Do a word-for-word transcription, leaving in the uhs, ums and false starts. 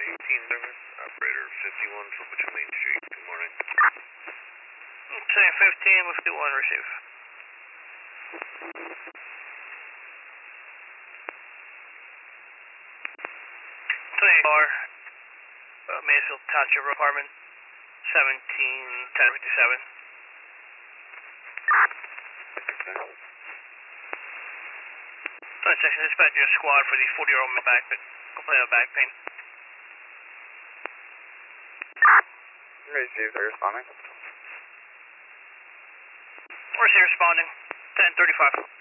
eighteen service, operator fifty-one from Mitchell Main Street. Good morning. Say fifteen, fifty-one, receive. twenty-four, uh, Mansfield Township Apartment, seventeen ten fifty-seven. Section dispatch your squad for the forty-year-old male back complaint of back pain. Receive, are you responding? Receive responding, ten thirty-five.